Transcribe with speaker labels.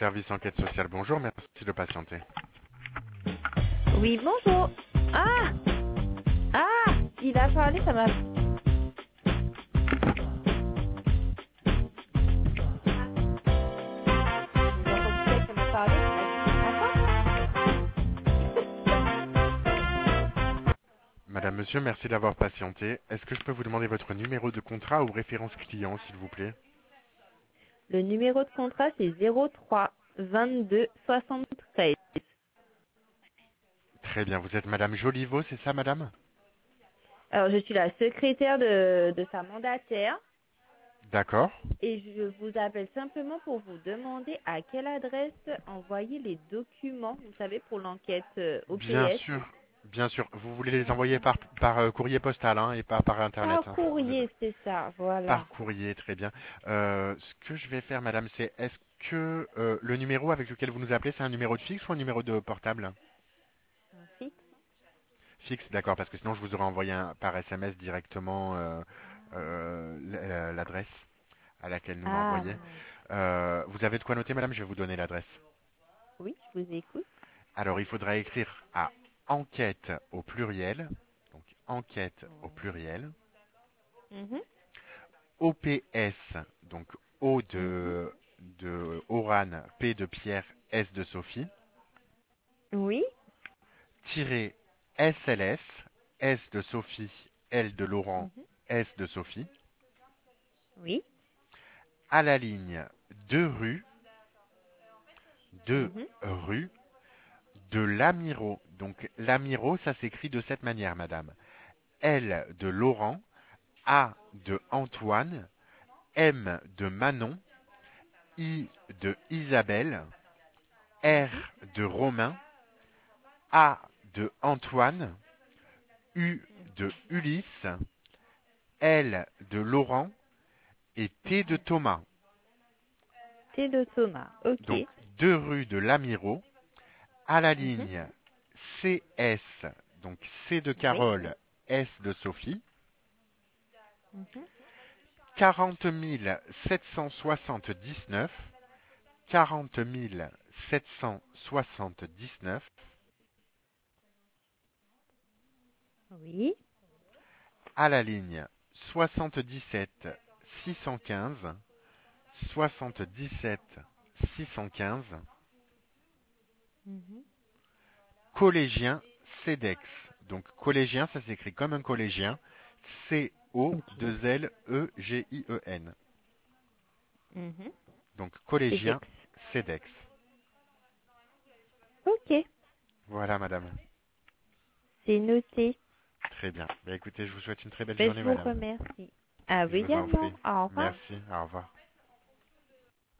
Speaker 1: Service enquête sociale, bonjour, merci de patienter.
Speaker 2: Oui, bonjour. Ah, il a parlé, ça m'a...
Speaker 1: Madame, monsieur, merci d'avoir patienté. Est-ce que je peux vous demander votre numéro de contrat ou référence client, s'il vous plaît?
Speaker 2: Le numéro de contrat, c'est 03 22 73.
Speaker 1: Très bien, vous êtes Madame Joliveau, c'est ça, madame?
Speaker 2: Alors, je suis la secrétaire de sa mandataire
Speaker 1: D'accord.
Speaker 2: et je vous appelle simplement pour vous demander à quelle adresse envoyer les documents, vous savez, pour l'enquête
Speaker 1: Bien
Speaker 2: OPS.
Speaker 1: sûr, bien sûr. Vous voulez les envoyer par courrier postal, hein, et pas par Internet,
Speaker 2: Par
Speaker 1: hein.
Speaker 2: courrier, c'est ça, voilà.
Speaker 1: Par courrier, très bien. Ce que je vais faire, madame, c'est est-ce que le numéro avec lequel vous nous appelez, c'est un numéro de fixe ou un numéro de portable?
Speaker 2: Ainsi.
Speaker 1: Fixe, d'accord, parce que sinon je vous aurais envoyé par SMS directement l'adresse à laquelle nous
Speaker 2: Ah,
Speaker 1: l'envoyer. Vous avez de quoi noter, madame? Je vais vous donner l'adresse.
Speaker 2: oui, je vous écoute.
Speaker 1: Alors, il faudra écrire à enquête au pluriel, donc enquête au
Speaker 2: Ouais.
Speaker 1: pluriel,
Speaker 2: Mhm,
Speaker 1: OPS, donc O
Speaker 2: mhm.
Speaker 1: de Oran, P de Pierre, S de Sophie,
Speaker 2: Oui.
Speaker 1: tiré SLS, S de Sophie, L de Laurent,
Speaker 2: Mhm.
Speaker 1: S de Sophie,
Speaker 2: Oui.
Speaker 1: à la ligne 2 rue, 2
Speaker 2: Mhm.
Speaker 1: rue de Lamiraud. Donc Lamiraud, ça s'écrit de cette manière, madame. L de Laurent, A de Antoine, M de Manon, I de Isabelle,
Speaker 2: Mhm.
Speaker 1: R de Romain, A de Antoine, U de Ulysse, L de Laurent et T de Thomas.
Speaker 2: Thé de Thomas. Ok.
Speaker 1: Donc 2 rue de Lamiraud, à la
Speaker 2: Mhm.
Speaker 1: ligne CS, donc C de
Speaker 2: Oui.
Speaker 1: Carole, S de Sophie,
Speaker 2: Mhm.
Speaker 1: 40 779, 40 779,
Speaker 2: Oui.
Speaker 1: à la ligne 77 615, 77 615,
Speaker 2: Mhm.
Speaker 1: collégien CEDEX. Donc collégien, ça s'écrit comme un collégien,
Speaker 2: Ok.
Speaker 1: C-O-2-L-E-G-I-E-N.
Speaker 2: Mhm.
Speaker 1: Donc
Speaker 2: C'est
Speaker 1: collégien
Speaker 2: Dex.
Speaker 1: CEDEX.
Speaker 2: Ok.
Speaker 1: Voilà, madame.
Speaker 2: C'est noté.
Speaker 1: Très bien. Bah, écoutez, je vous souhaite une très belle
Speaker 2: Ben,
Speaker 1: journée,
Speaker 2: je vous
Speaker 1: madame.
Speaker 2: remercie. À vous
Speaker 1: Je vous en
Speaker 2: également.
Speaker 1: prie.
Speaker 2: Au revoir.
Speaker 1: Merci. Au revoir.